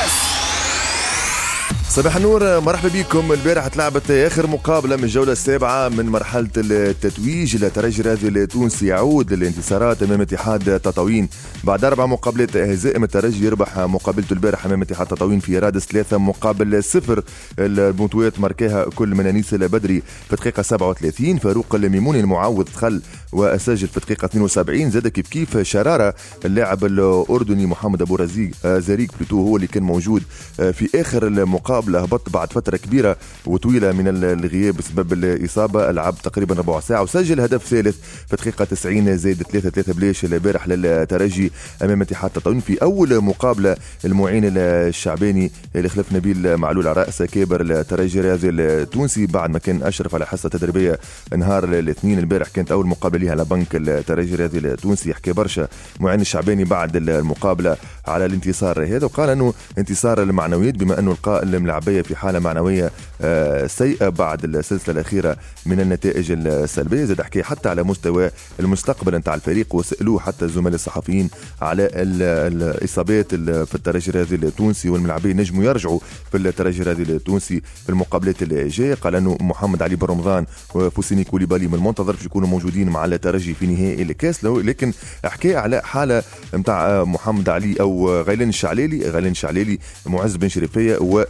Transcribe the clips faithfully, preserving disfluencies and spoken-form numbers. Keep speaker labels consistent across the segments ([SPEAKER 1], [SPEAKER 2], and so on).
[SPEAKER 1] صباح النور، مرحبا بكم. البارح تلعبت اخر مقابله من الجوله السابعه من مرحله التتويج. الترجي الرياضي التونسي يعود للانتصارات امام اتحاد تطاوين بعد اربع مقابلات هزائم. الترجي يربح مقابلته البارح امام اتحاد تطاوين في رادس ثلاثه مقابل صفر. البونتوات ماركاها كل من انيس البدري في الدقيقه سبعة وثلاثين، فاروق الميموني المعوض دخل وسجل في الدقيقه اثنين وسبعين، زاد كيف كيف شراره اللاعب الاردني محمد ابو رزيق زريق بلوتو هو اللي كان موجود في اخر المقابله. هبط بعد فتره كبيره وطويله من الغياب بسبب الاصابه، لعب تقريبا ربع ساعه وسجل هدف ثالث في الدقيقه تسعين، زائد ثلاثة ثلاثة بلاش البارح للترجي امام اتحاد تطاوين. في اول مقابله المعين الشعباني اللي خلف نبيل معلول على راس كابر الترجي الرياضي التونسي بعد ما كان اشرف على حصه تدريبيه نهار الاثنين. البارح كانت اول مقابله لها على بنك الترجي الرياضي التونسي. يحكي برشا معين الشعباني بعد المقابله على الانتصار هذا، وقال انه انتصار المعنويات بما انه القائل الملاعبيه في حاله معنويه سيئه بعد السلسله الاخيره من النتائج السلبيه. زاد حكي حتى على مستوى المستقبل نتاع الفريق، وسالوه حتى الزملاء الصحفيين على الاصابات في الترجي الرياضي التونسي والملاعبيه نجموا يرجعوا في الترجي الرياضي التونسي في المقابلات الجايه. قال انه محمد علي بن رمضان وفوسيني كوليبالي من المنتظر باش يكونوا موجودين مع الترجي في نهائي الكاس، لكن حكى على حاله نتاع محمد علي او غيلان الشعلالي غيلان الشعلالي معز بن شريفيه و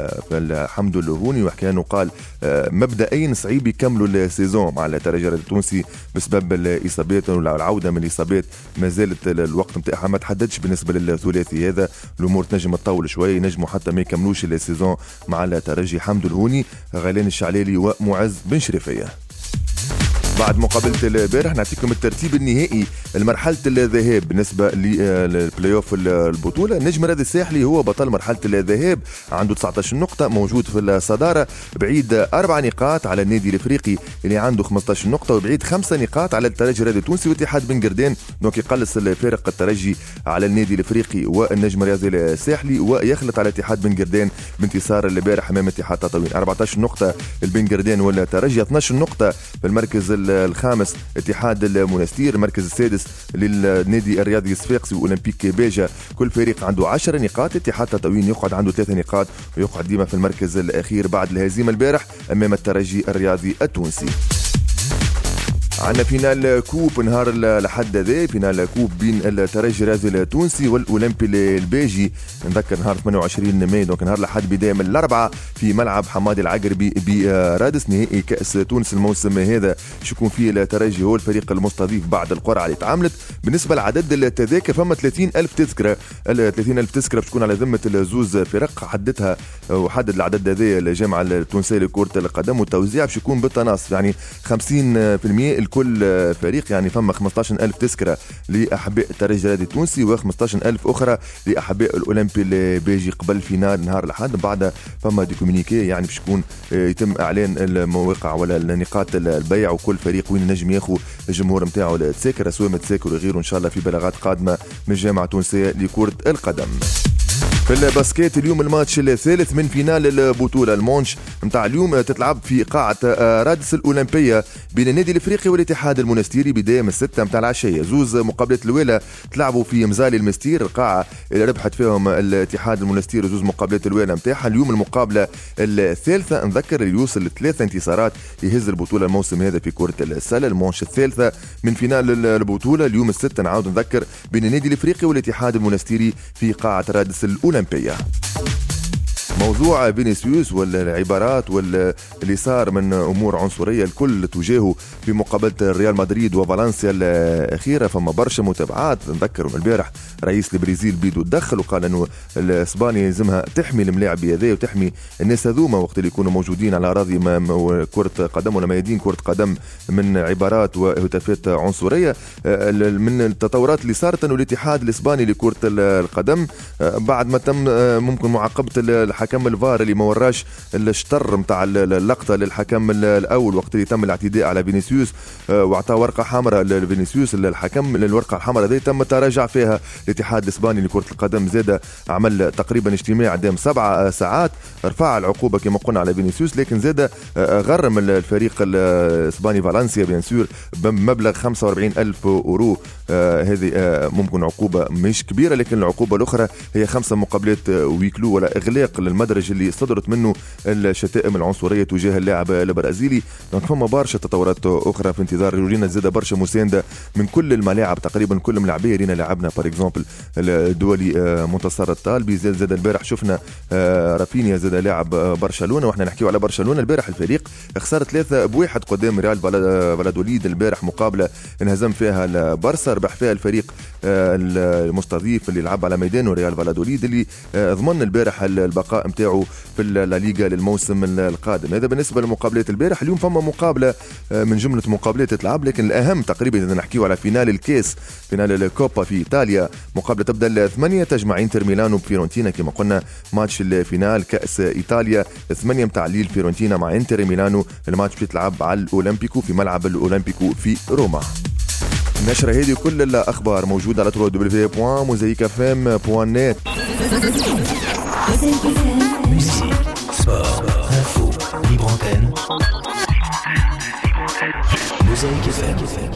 [SPEAKER 1] حمد الهوني، وحكى انه قال مبدئيا صعيب يكملوا السيزون مع الترجي التونسي بسبب الاصابات والعوده من الاصابات، ما زالت الوقت نتاعها ما تحددش بالنسبه للثلاثي هذا. الامور تنجم تطول شويه، ينجموا حتى ما يكملوش السيزون مع الترجي حمد الهوني غيلان الشعلالي ومعز بن شريفيه. بعد مقابلة البارح نعطيكم الترتيب النهائي المرحلة الذهاب بالنسبة للبلاي اوف البطولة. النجم الرياضي الساحلي هو بطل مرحلة الذهاب، عنده تسعة عشر نقطة، موجود في الصدارة بعيد أربع نقاط على النادي الإفريقي اللي عنده خمسة عشر نقطة، وبعيد خمسة نقاط على الترجي الرياضي التونسي واتحاد بن قردان. دونك يقلص الفارق الترجي على النادي الإفريقي والنجم الرياضي الساحلي، ويخلط على اتحاد بن قردان بانتصار البارح أمام اتحاد تطاوين. أربعة عشر نقطة البن قردان والترجي، اثني عشر نقطة في المركز الخامس اتحاد المنستير، المركز السادس للنادي الرياضي الصفاقسي واولمبيك باجا. كل فريق عنده عشر نقاط، اتحاد تطاوين يقعد عنده ثلاث نقاط ويقعد ديما في المركز الاخير بعد الهزيمه البارح امام الترجي الرياضي التونسي. عندنا فينال كوب نهار الحد ذا، فينال كوب بين الترجي الرياضي التونسي والاولمبي الباجي. نذكر نهار ثمانية وعشرين ماي، دونك نهار الحد بدايه من الاربعه في ملعب حمادي العقربي برادس. نهائي كاس تونس الموسم هذا شكون فيه الترجي هو الفريق المستضيف بعد القرعه اللي تعملت. بالنسبه لعدد التذاكر فما ثلاثين ألف تذكره، ال ثلاثين ألف تذكره بتكون على ذمه الزوز فرق حددها وحدد العدد هذا الجامعه التونسيه لكره القدم، والتوزيع باش يكون بالتناصف، يعني خمسين بالمئة كل فريق. يعني فما خمسة عشر ألف تذكرة لأحباء الترجي الرياضي التونسي وخمسة عشر ألف أخرى لأحباء الأولمبي اللي بيجي قبل فينال نهار الأحد. بعد فما دي كومينيكي يعني باش يكون يتم إعلان المواقع ولا النقاط البيع وكل فريق وين نجم ياخو الجمهور نتاعو التذاكر، أسوام التذاكر وغيره إن شاء الله في بلاغات قادمة من الجامعة التونسية لكرة القدم. في الباسكيت اليوم الماتش الثالث من فينال البطولة. المونش نتاع اليوم تتلعب في قاعة رادس الأولمبية بين النادي الإفريقي والاتحاد المنستيري بداية من الستة متاع العشية. زوز مقابلات الأولى تلعبوا في مزالي المستير، القاعة اللي ربحت فيهم الاتحاد المنستيري زوز مقابلات الأولى متاعها. اليوم المقابلة الثالثة، نذكر اللي يوصل لثلاث انتصارات يهز البطولة الموسم هذا في كرة السلة. المونش الثالثة من فينال البطولة اليوم الستة، نعاود نذكر بين النادي الإفريقي والاتحاد المنستيري في قاعة رادس الأولمبية. موضوع فينيسيوس والعبارات واللي صار من امور عنصريه الكل تجاهه في مقابله ريال مدريد وفالنسيا الاخيره، فما برشا متابعات. نذكر من البارح رئيس البرازيل بيدو تدخل وقال انه الاسبانيا يلزمها تحمي الملاعبيه هذا وتحمي الناس هذوما وقت اللي يكونوا موجودين على اراضي كره قدم ولا ميادين كره قدم من عبارات وهتافات عنصريه. من التطورات اللي صارت انه الاتحاد الاسباني لكره القدم بعد ما تم ممكن معاقبه الحكم حكم الفار اللي ما وراش الشطر نتاع اللقطه للحكم الاول وقت اللي تم الاعتداء على فينيسيوس واعطى ورقه حمراء لفينيسيوس. الحكم الورقه الحمراء هذه تم التراجع فيها. الاتحاد الاسباني لكره القدم زاد عمل تقريبا اجتماع دام سبع ساعات، رفع العقوبه كما قلنا على فينيسيوس، لكن زاد غرم الفريق الاسباني فالنسيا بيان سور بمبلغ خمسة وأربعين ألف اورو. هذه ممكن عقوبه مش كبيره، لكن العقوبه الاخرى هي خمسه مقابلات ويكلو ولا اغلاق للمدرج اللي صدرت منه الشتائم العنصريه تجاه اللاعب البرازيلي. دونك فما برشا تطورات اخرى في انتظار رينا، زاد برشا مسانده من كل الملاعب تقريبا، كل الملاعبيه رينا لعبنا بار اكزومبل الدولي منتصر الطالبي، زاد زاد البارح شفنا رافينيا زاد لاعب برشلونه. واحنا نحكيو على برشلونه البارح الفريق خسر ثلاثه بواحد قدام ريال فالادوليد البارح، مقابله انهزم فيها البارسا، ربح فيها الفريق المستضيف اللي لعب على ميدانه ريال فالادوليد اللي ضمن البارح البقاء نتاعو في الليغا للموسم القادم. هذا بالنسبه لمقابلات البارح. اليوم فما مقابله من جمله مقابلات تلعب، لكن الاهم تقريبا اذا نحكيو على فينال الكاس، فينال الكوبا في ايطاليا، مقابله تبدا الثمانيه تجمع انتر ميلانو بفيورنتينا كما قلنا. ماتش الفينال كاس ايطاليا ثمانيه متاع ليل فيورنتينا مع انتر ميلانو. الماتش بيتلعب على الاولمبيكو في ملعب الاولمبيكو في روما. النشرة هذه وكل الأخبار موجودة على دبليو دبليو دبليو دوت موزايك اف ام دوت نت.
[SPEAKER 2] Musique, sport, info, libre antenne. Mosaïque F M.